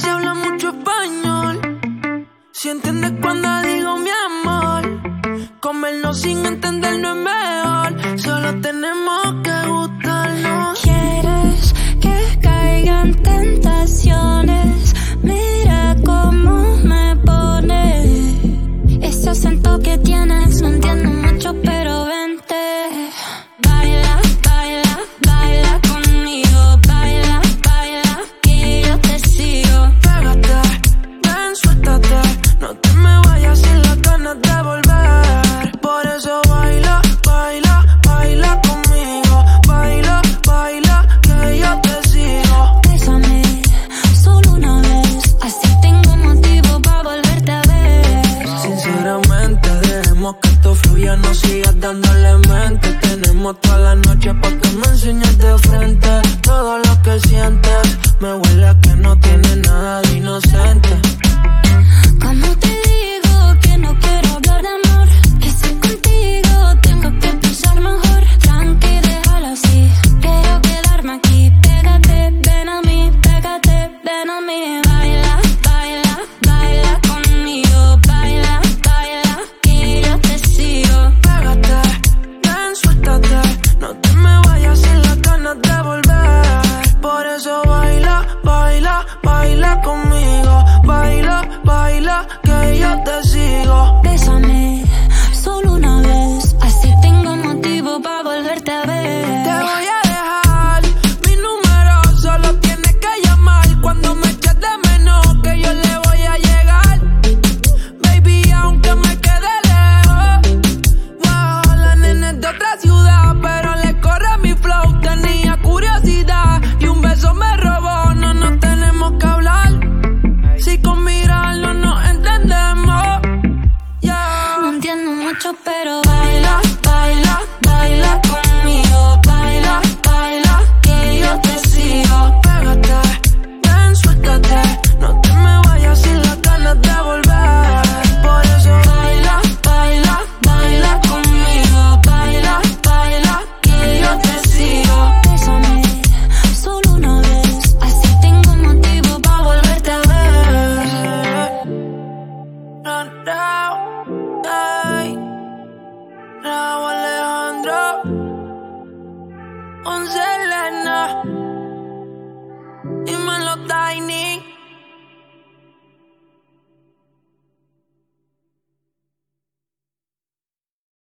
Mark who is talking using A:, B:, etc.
A: si habla mucho español. Si entiendes cuando digo mi amor. Comernos sin entender no es mejor. Solo tenemos que gustarnos.
B: Quieres que caigan tentaciones. Mira cómo me pone. Ese acento que tienes no entiendo mucho, pero vente. Baila, baila, baila conmigo. Baila, baila, que yo te sigo.
A: Pégate, ven, suéltate. No te me vayas sin las ganas de volver. Por eso baila, baila, baila conmigo. Baila, baila, que yo te sigo.
B: Bésame, solo una vez. Así tengo motivo para volverte a ver.
A: Sinceramente, dejemos que esto fluya. No sigas dándole mente. Tenemos toda la noche pa' que me enseñes de frente. Todo lo que sientes me huele a que no tiene nada de inocente.
B: ¿Cómo te digo que no quiero hablar de amor? Que si contigo tengo que pensar mejor. Tranqui, déjalo así. Quiero quedarme aquí. Pégate, ven a mí. Pégate, ven a mí. Baila, baila, baila conmigo. Baila, baila, que yo te sigo.
A: Pégate, ven, suéltate. No te me vayas sin las ganas de volver. Por eso baila, baila, baila conmigo. Baila, baila, que yo te sigo.
B: Bésame, solo una vez. Así tengo motivo para volverte a ver.